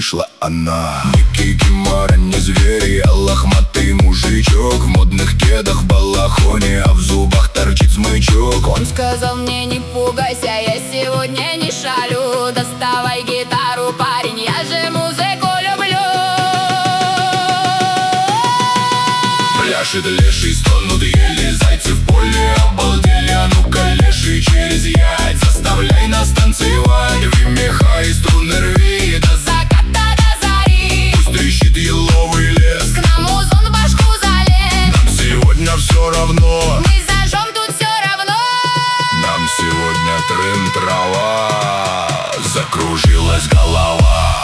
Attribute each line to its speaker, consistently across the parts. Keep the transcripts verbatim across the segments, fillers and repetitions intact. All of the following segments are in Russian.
Speaker 1: вышла она. Ни кикимора, ни звери, а лохматый мужичок в модных кедах, балахоне, а в зубах торчит смычок.
Speaker 2: Он сказал мне: не пугайся, я сегодня не шалю. Доставай гитару, парень, я же музыку люблю.
Speaker 1: Пляшет леший, стонут ели, зайцы в поле обалдели. А ну-ка, леший, через ять заставляй нас танцевать. Рви меха и струны рви до
Speaker 2: заката до зари.
Speaker 1: Пусть трещит еловый лес,
Speaker 2: к нам музон в башку залез.
Speaker 1: нам сегодня все равно,
Speaker 2: мы зажжем тут все равно.
Speaker 1: нам сегодня трын-трава. Закружилась голова.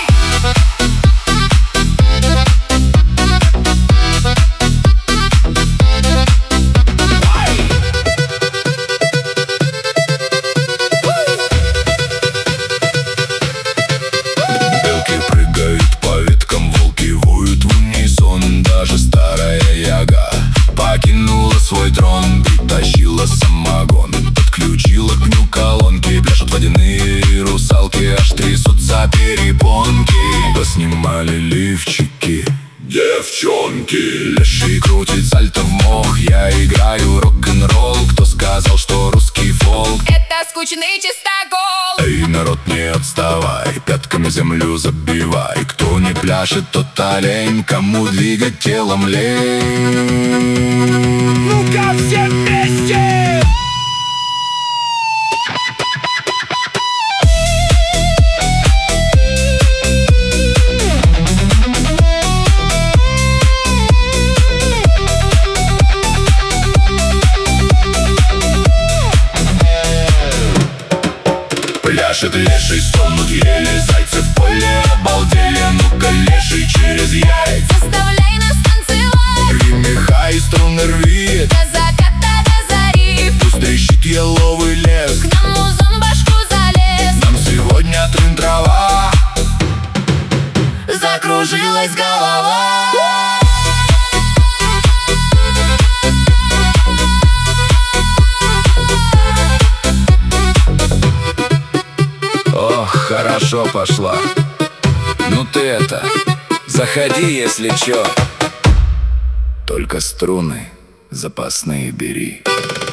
Speaker 1: Покинула свой трон, притащила самогон, подключила к ню колонки. Пляшут водяные русалки, аж трясутся перепонки. Поснимали лифчики девчонки. Леший крутит сальто в мох, я играю рок-н-ролл. Кто сказал, что русский фолк
Speaker 2: — это скучный чистокол?
Speaker 1: Эй, народ, не отставай, пятками землю забивай. Кто не пляшет, тот олень, кому двигать телом лень. Ну-ка, все вместе! Пляшет леший, стонут ели, зайцы в поле обалдели. А ну-ка, леший, через яйца
Speaker 2: заставляй нас танцевать.
Speaker 1: рви меха и струны рви
Speaker 2: до заката до зари.
Speaker 1: пусть трещит еловый лес,
Speaker 2: к нам музон в башку залез.
Speaker 1: нам сегодня трын-трава.
Speaker 2: Закружилась голова.
Speaker 1: Ох, хорошо пошла. Ну ты это, заходи, если чё. Только струны запасные бери.